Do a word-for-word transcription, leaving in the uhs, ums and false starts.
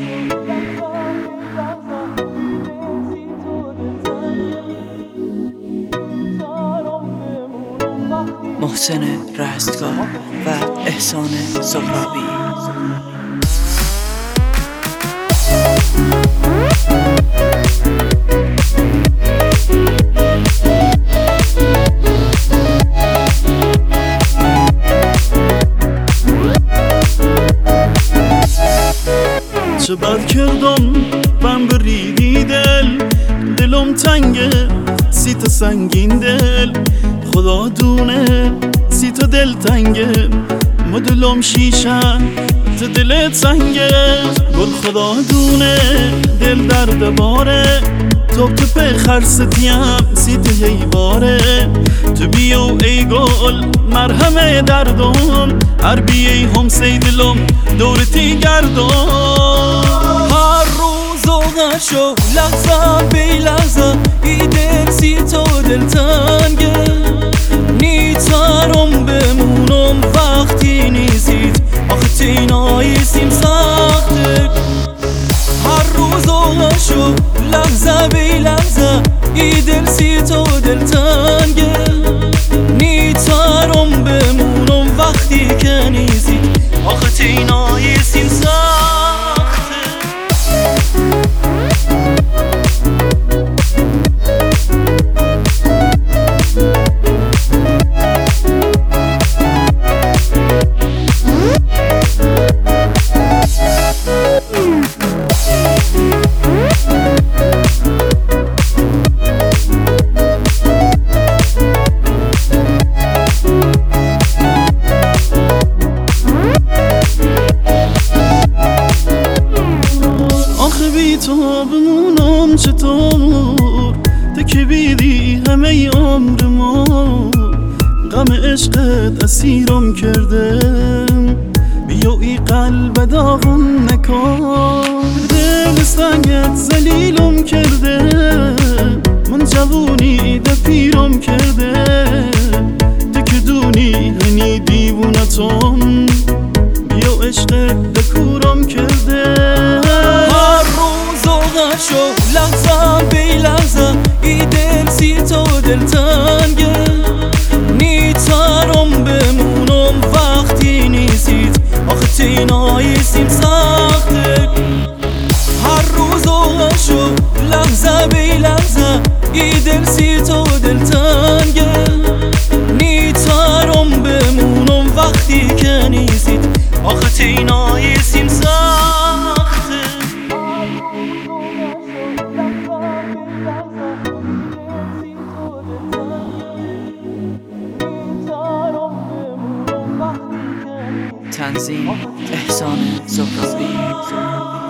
محسن رستگار و احسان زهرابی. چه بد کردم من بریدی دل، دلم تنگه سی تا سنگین دل، خدا دونه سی تا دل تنگه، ما دلم شیشه تا دلت سنگه، گل خدا دونه دل درد باره، تو تو په خرستیم سی تا هیواره، تو بیو ای گل مرهم دردم، هر بیای هم سی دلم دورتی گردم، هر روز اوغشو لحظه بی لحظه ای دل سی تا دل تنگه، نیتارم بمونم وقتی نیزید آخه تیناییسیم سخته، هر روز اوغشو لحظه بی لحظه ای دل سی تا دل تنگه، نیتارم بمونم وقتی که نیزید آخه تیناییسیم سخته. بی تو بمونم چطور، تو که بیدی همه عمر ما، غم عشقت اسیرم کرده، بیا ای قلب داغم نکن، دل سنگت زلیلم کرده، من جوونی ده پیرم کرده، تو که دونی هنی دیوونتم، بیا عشقت ده کورم کرده، شو لحظه بی لحظه ای دل سی تا دل تنگه، نیتارم بمونم وقتی نیزید آخه تیناییسیم سخته، هر روز اوغشو لحظه بی لحظه ای دل سی تا دل تنگه، نیتارم بمونم وقتی که نیزید آخه تیناییسیم سخته. تنظیم احسان زهرابی.